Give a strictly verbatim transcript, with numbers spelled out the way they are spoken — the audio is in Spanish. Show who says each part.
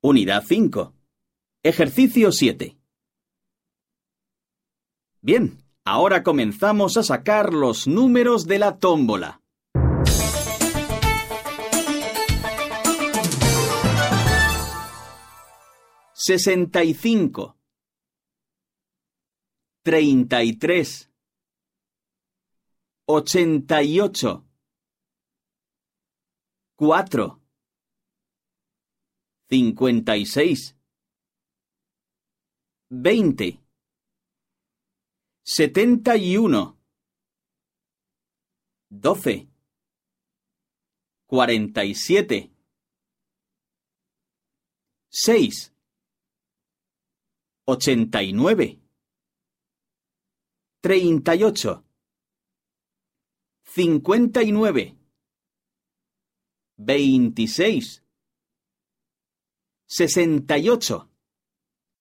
Speaker 1: Unidad cinco. Ejercicio siete. Bien, ahora comenzamos a sacar los números de la tómbola. Sesenta y cinco. Treinta y tres. Ochenta y ocho. Cuatro. Cincuenta y seis. Veinte. Setenta y uno. Doce. Cuarenta y siete. Seis. Ochenta y nueve. Treinta y ocho. Cincuenta y nueve. Veintiséis. Sesenta y ocho.